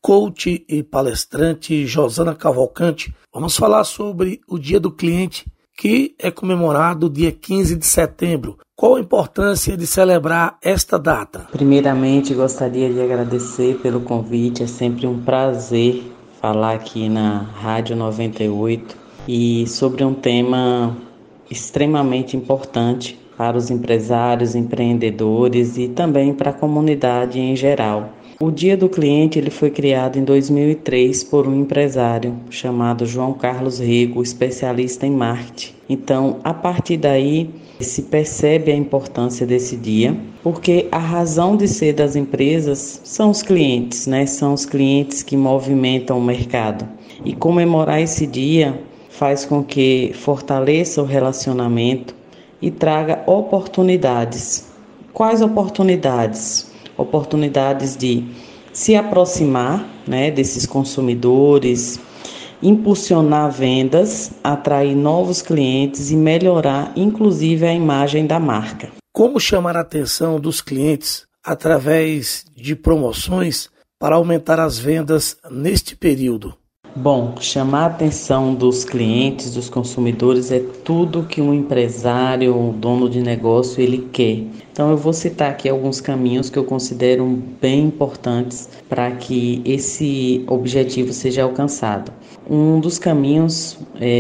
coach e palestrante Josana Cavalcante. Vamos falar sobre o Dia do Cliente, que é comemorado dia 15 de setembro. Qual a importância de celebrar esta data? Primeiramente, gostaria de agradecer pelo convite. É sempre um prazer falar aqui na Rádio 98 e sobre um tema extremamente importante para os empresários, empreendedores e também para a comunidade em geral. O Dia do Cliente ele foi criado em 2003 por um empresário chamado João Carlos Rego, especialista em marketing. Então, a partir daí, se percebe a importância desse dia, porque a razão de ser das empresas são os clientes, né? São os clientes que movimentam o mercado. E comemorar esse dia faz com que fortaleça o relacionamento e traga oportunidades. Quais oportunidades? Oportunidades de se aproximar, né, desses consumidores, impulsionar vendas, atrair novos clientes e melhorar, inclusive, a imagem da marca. Como chamar a atenção dos clientes através de promoções para aumentar as vendas neste período? Bom, chamar a atenção dos clientes, dos consumidores, é tudo que um empresário, um dono de negócio, ele quer. Então eu vou citar aqui alguns caminhos que eu considero bem importantes para que esse objetivo seja alcançado. Um dos caminhos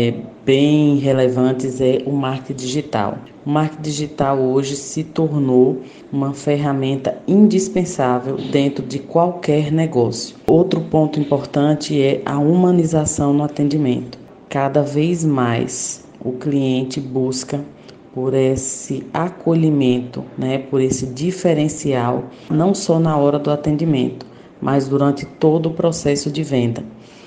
bem relevantes é o marketing digital. O marketing digital hoje se tornou uma ferramenta indispensável dentro de qualquer negócio. Outro ponto importante é a humanização no atendimento. Cada vez mais o cliente busca por esse acolhimento, né, por esse diferencial, não só na hora do atendimento, mas durante todo o processo de venda.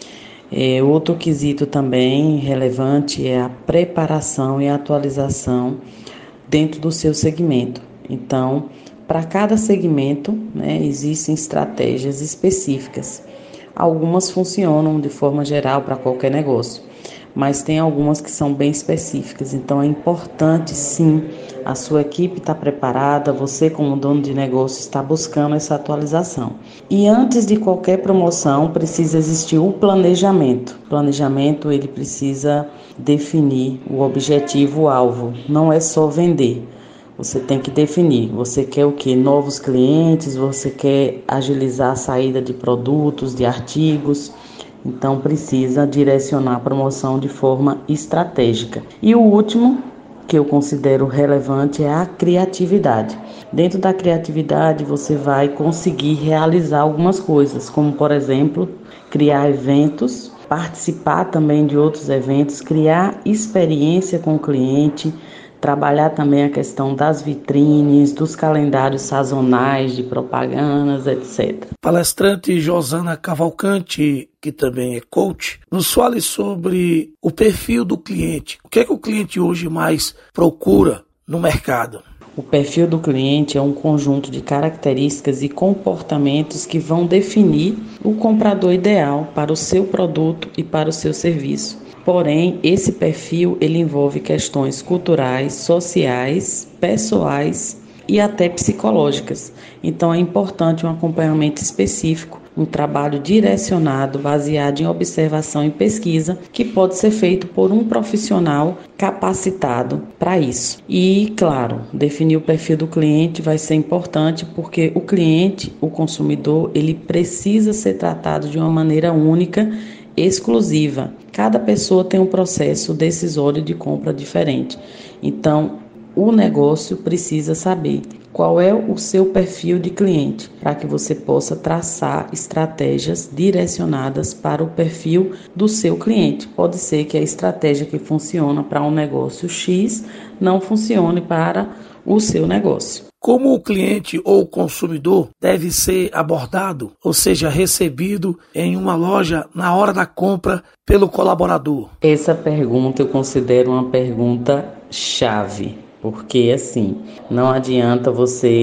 Outro quesito também relevante é a preparação e a atualização dentro do seu segmento. Então, para cada segmento, né, existem estratégias específicas. Algumas funcionam de forma geral para qualquer negócio, mas tem algumas que são bem específicas. Então, é importante, sim, a sua equipe estar preparada, você como dono de negócio está buscando essa atualização. E antes de qualquer promoção, precisa existir o planejamento. O planejamento, ele precisa definir o objetivo-alvo, não é só vender. Você tem que definir, você quer o quê? Novos clientes, você quer agilizar a saída de produtos, de artigos. Então precisa direcionar a promoção de forma estratégica. E o último, que eu considero relevante, é a criatividade. Dentro da criatividade você vai conseguir realizar algumas coisas, como por exemplo, criar eventos, participar também de outros eventos, criar experiência com o cliente, trabalhar também a questão das vitrines, dos calendários sazonais de propagandas, etc. Palestrante Josana Cavalcante, que também é coach, nos fale sobre o perfil do cliente. O que é que o cliente hoje mais procura no mercado? O perfil do cliente é um conjunto de características e comportamentos que vão definir o comprador ideal para o seu produto e para o seu serviço. Porém, esse perfil ele envolve questões culturais, sociais, pessoais e até psicológicas. Então, é importante um acompanhamento específico, um trabalho direcionado, baseado em observação e pesquisa, que pode ser feito por um profissional capacitado para isso. E, claro, definir o perfil do cliente vai ser importante porque o cliente, o consumidor, ele precisa ser tratado de uma maneira única, exclusiva. Cada pessoa tem um processo decisório de compra diferente. Então, o negócio precisa saber qual é o seu perfil de cliente, para que você possa traçar estratégias direcionadas para o perfil do seu cliente. Pode ser que a estratégia que funciona para um negócio X não funcione para o seu negócio. Como o cliente ou consumidor deve ser abordado, ou seja, recebido em uma loja na hora da compra pelo colaborador? Essa pergunta eu considero uma pergunta chave, porque assim, não adianta você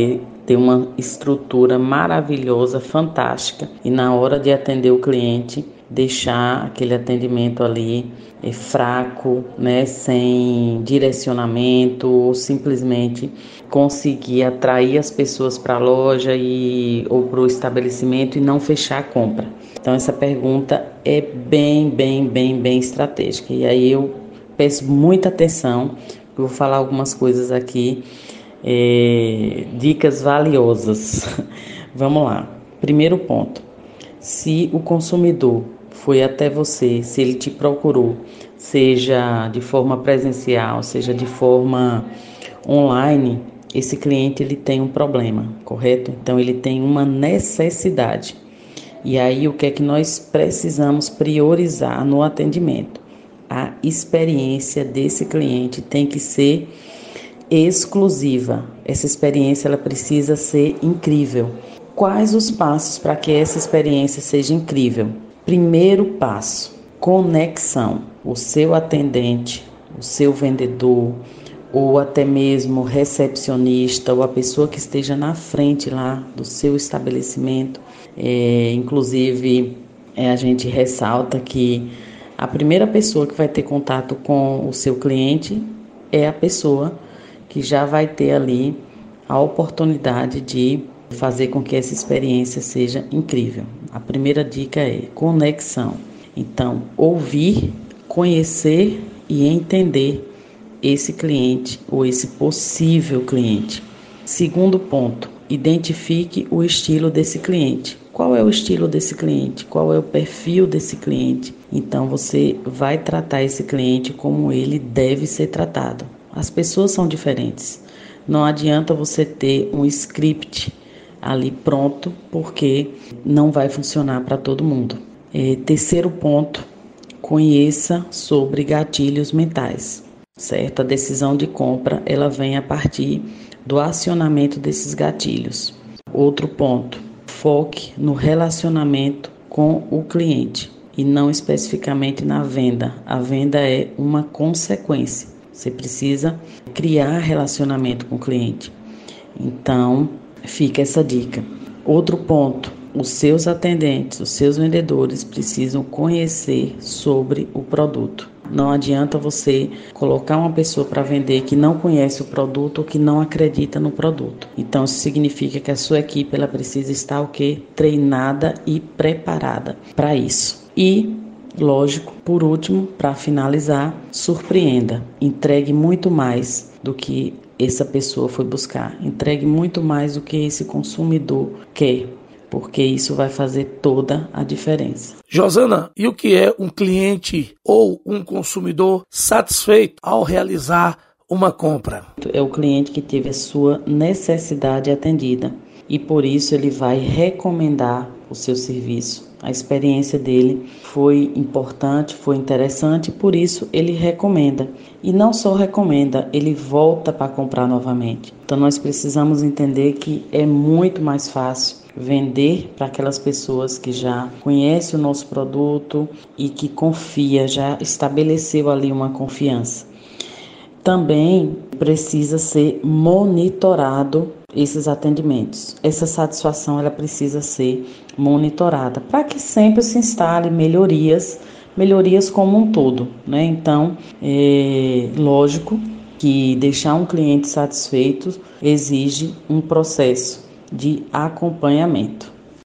ter uma estrutura maravilhosa, fantástica, e na hora de atender o cliente, deixar aquele atendimento ali fraco, né, sem direcionamento, ou simplesmente conseguir atrair as pessoas para a loja ou para o estabelecimento e não fechar a compra. Então essa pergunta é bem estratégica. E aí eu peço muita atenção, eu vou falar algumas coisas aqui, dicas valiosas. Vamos lá. Primeiro ponto: se o consumidor foi até você, se ele te procurou, seja de forma presencial, seja de forma online, esse cliente ele tem um problema, correto? Então ele tem uma necessidade. E aí o que é que nós precisamos priorizar no atendimento? A experiência desse cliente tem que ser exclusiva. Essa experiência ela precisa ser incrível. Quais os passos para que essa experiência seja incrível? Primeiro passo: conexão. O seu atendente, o seu vendedor, ou até mesmo recepcionista, ou a pessoa que esteja na frente lá do seu estabelecimento. Inclusive, a gente ressalta que a primeira pessoa que vai ter contato com o seu cliente é a pessoa que já vai ter ali a oportunidade de fazer com que essa experiência seja incrível. A primeira dica é conexão. Então, ouvir, conhecer e entender esse cliente ou esse possível cliente. Segundo ponto: identifique o estilo desse cliente. Qual é o estilo desse cliente? Qual é o perfil desse cliente? Então você vai tratar esse cliente como ele deve ser tratado. As pessoas são diferentes. Não adianta você ter um script ali pronto, porque não vai funcionar para todo mundo. Terceiro ponto: conheça sobre gatilhos mentais, certo? A decisão de compra ela vem a partir do acionamento desses gatilhos. Outro ponto: foque no relacionamento com o cliente e não especificamente na venda. A venda é uma consequência. Você precisa criar relacionamento com o cliente. Então, fica essa dica. Outro ponto: os seus atendentes, os seus vendedores precisam conhecer sobre o produto. Não adianta você colocar uma pessoa para vender que não conhece o produto ou que não acredita no produto. Então, isso significa que a sua equipe ela precisa estar treinada e preparada para isso. E, lógico, por último, para finalizar, surpreenda. Entregue muito mais do que essa pessoa foi buscar. Entregue muito mais do que esse consumidor quer, porque isso vai fazer toda a diferença. Josana, e o que é um cliente ou um consumidor satisfeito ao realizar uma compra? É o cliente que teve a sua necessidade atendida e por isso ele vai recomendar o seu serviço. A experiência dele foi importante, foi interessante, por isso ele recomenda. E não só recomenda, ele volta para comprar novamente. Então nós precisamos entender que é muito mais fácil vender para aquelas pessoas que já conhecem o nosso produto e que confia, já estabeleceu ali uma confiança. Também precisa ser monitorado esses atendimentos. Essa satisfação ela precisa ser monitorada para que sempre se instale melhorias como um todo, né? Então, lógico que deixar um cliente satisfeito exige um processo de acompanhamento.